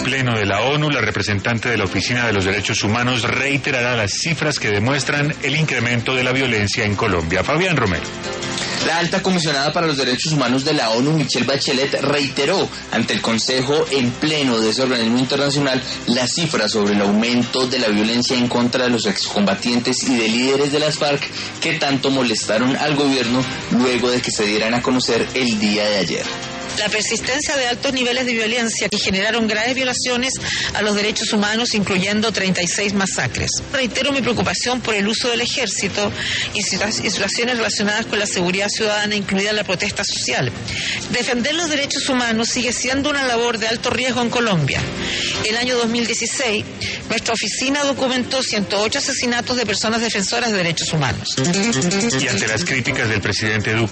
Pleno de la ONU, la representante de la Oficina de los Derechos Humanos reiterará las cifras que demuestran el incremento de la violencia en Colombia. Fabián Romero. La alta comisionada para los derechos humanos de la ONU, Michelle Bachelet, reiteró ante el Consejo en Pleno de ese organismo internacional las cifras sobre el aumento de la violencia en contra de los excombatientes y de líderes de las FARC que tanto molestaron al gobierno luego de que se dieran a conocer el día de ayer. La persistencia de altos niveles de violencia que generaron graves violaciones a los derechos humanos, incluyendo 36 masacres. Reitero mi preocupación por el uso del ejército y situaciones relacionadas con la seguridad ciudadana, incluida la protesta social. Defender los derechos humanos sigue siendo una labor de alto riesgo en Colombia. El año 2016, nuestra oficina documentó 108 asesinatos de personas defensoras de derechos humanos. Y ante las críticas del presidente Duque